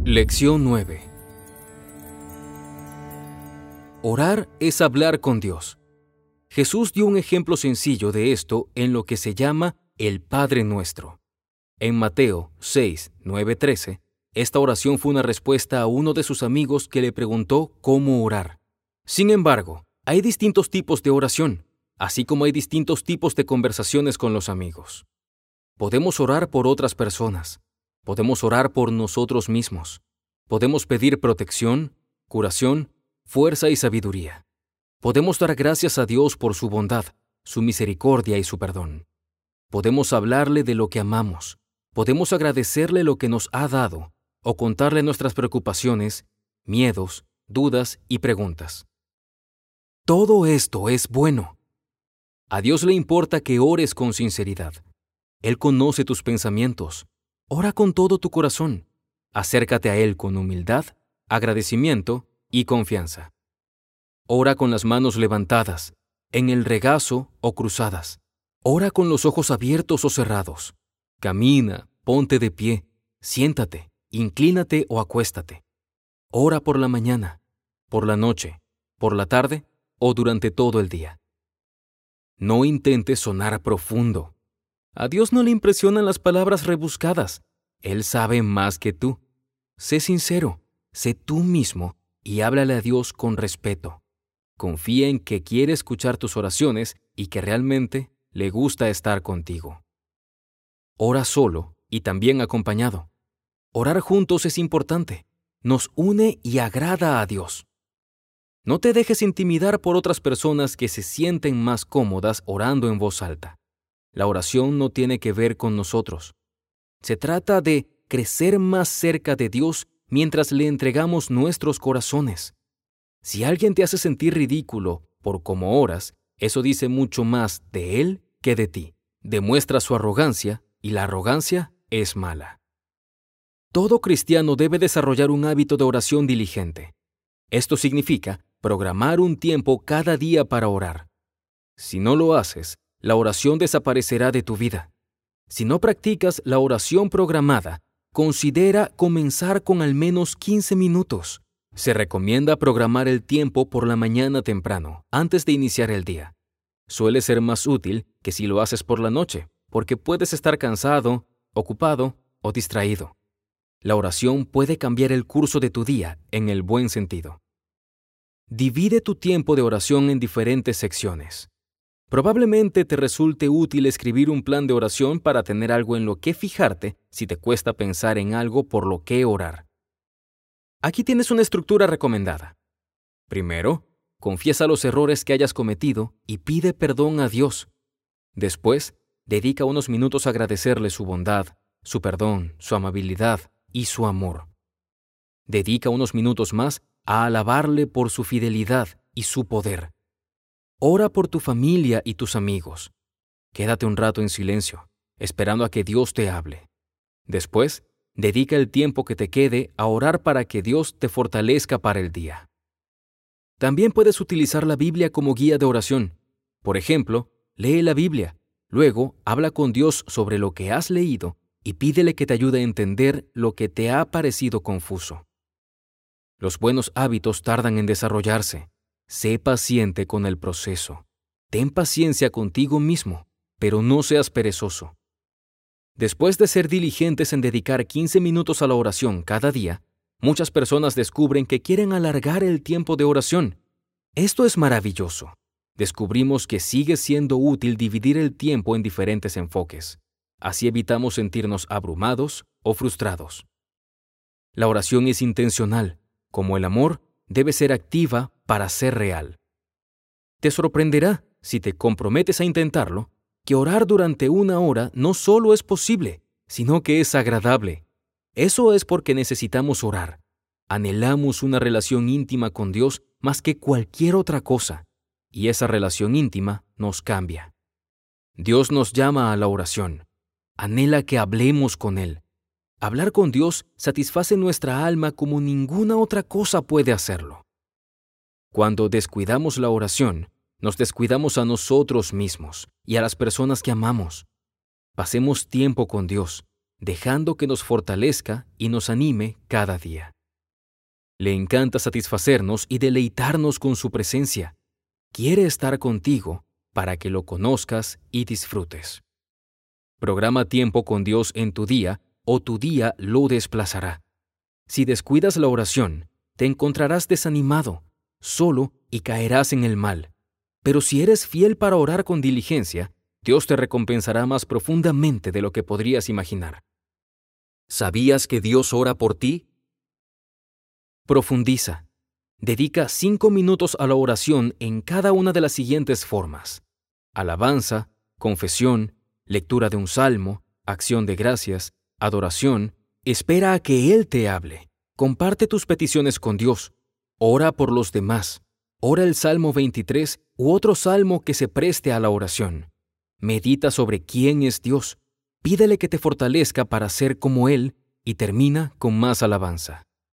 Lección 9. Orar es hablar con Dios. Jesús dio un ejemplo sencillo de esto en lo que se llama el Padre Nuestro. En Mateo 6, 9, 13, esta oración fue una respuesta a uno de sus amigos que le preguntó cómo orar. Sin embargo, hay distintos tipos de oración, así como hay distintos tipos de conversaciones con los amigos. Podemos orar por otras personas. Podemos orar por nosotros mismos. Podemos pedir protección, curación, fuerza y sabiduría. Podemos dar gracias a Dios por su bondad, su misericordia y su perdón. Podemos hablarle de lo que amamos. Podemos agradecerle lo que nos ha dado o contarle nuestras preocupaciones, miedos, dudas y preguntas. Todo esto es bueno. A Dios le importa que ores con sinceridad. Él conoce tus pensamientos. Ora con todo tu corazón. Acércate a Él con humildad, agradecimiento y confianza. Ora con las manos levantadas, en el regazo o cruzadas. Ora con los ojos abiertos o cerrados. Camina, ponte de pie, siéntate, inclínate o acuéstate. Ora por la mañana, por la noche, por la tarde o durante todo el día. No intentes sonar profundo. A Dios no le impresionan las palabras rebuscadas. Él sabe más que tú. Sé sincero, sé tú mismo y háblale a Dios con respeto. Confía en que quiere escuchar tus oraciones y que realmente le gusta estar contigo. Ora solo y también acompañado. Orar juntos es importante. Nos une y agrada a Dios. No te dejes intimidar por otras personas que se sienten más cómodas orando en voz alta. La oración no tiene que ver con nosotros. Se trata de crecer más cerca de Dios mientras le entregamos nuestros corazones. Si alguien te hace sentir ridículo por cómo oras, eso dice mucho más de él que de ti. Demuestra su arrogancia y la arrogancia es mala. Todo cristiano debe desarrollar un hábito de oración diligente. Esto significa programar un tiempo cada día para orar. Si no lo haces, la oración desaparecerá de tu vida. Si no practicas la oración programada, considera comenzar con al menos 15 minutos. Se recomienda programar el tiempo por la mañana temprano, antes de iniciar el día. Suele ser más útil que si lo haces por la noche, porque puedes estar cansado, ocupado o distraído. La oración puede cambiar el curso de tu día en el buen sentido. Divide tu tiempo de oración en diferentes secciones. Probablemente te resulte útil escribir un plan de oración para tener algo en lo que fijarte si te cuesta pensar en algo por lo que orar. Aquí tienes una estructura recomendada. Primero, confiesa los errores que hayas cometido y pide perdón a Dios. Después, dedica unos minutos a agradecerle su bondad, su perdón, su amabilidad y su amor. Dedica unos minutos más a alabarle por su fidelidad y su poder. Ora por tu familia y tus amigos. Quédate un rato en silencio, esperando a que Dios te hable. Después, dedica el tiempo que te quede a orar para que Dios te fortalezca para el día. También puedes utilizar la Biblia como guía de oración. Por ejemplo, lee la Biblia. Luego, habla con Dios sobre lo que has leído y pídele que te ayude a entender lo que te ha parecido confuso. Los buenos hábitos tardan en desarrollarse. Sé paciente con el proceso. Ten paciencia contigo mismo, pero no seas perezoso. Después de ser diligentes en dedicar 15 minutos a la oración cada día, muchas personas descubren que quieren alargar el tiempo de oración. Esto es maravilloso. Descubrimos que sigue siendo útil dividir el tiempo en diferentes enfoques. Así evitamos sentirnos abrumados o frustrados. La oración es intencional. Como el amor, debe ser activa para ser real. Te sorprenderá, si te comprometes a intentarlo, que orar durante 1 hora no solo es posible, sino que es agradable. Eso es porque necesitamos orar. Anhelamos una relación íntima con Dios más que cualquier otra cosa, y esa relación íntima nos cambia. Dios nos llama a la oración. Anhela que hablemos con Él. Hablar con Dios satisface nuestra alma como ninguna otra cosa puede hacerlo. Cuando descuidamos la oración, nos descuidamos a nosotros mismos y a las personas que amamos. Pasemos tiempo con Dios. dejando que nos fortalezca y nos anime cada día. Le encanta satisfacernos y deleitarnos con su presencia. Quiere estar contigo para que lo conozcas y disfrutes. Programa tiempo con Dios en tu día o tu día lo desplazará. Si descuidas la oración, te encontrarás desanimado, solo y caerás en el mal. Pero si eres fiel para orar con diligencia, Dios te recompensará más profundamente de lo que podrías imaginar. ¿Sabías que Dios ora por ti? Profundiza. Dedica 5 minutos a la oración en cada una de las siguientes formas: alabanza, confesión, lectura de un salmo, acción de gracias, adoración. Espera a que Él te hable. Comparte tus peticiones con Dios. Ora por los demás. Ora el Salmo 23 u otro salmo que se preste a la oración. Medita sobre quién es Dios. Pídele que te fortalezca para ser como Él y termina con más alabanza.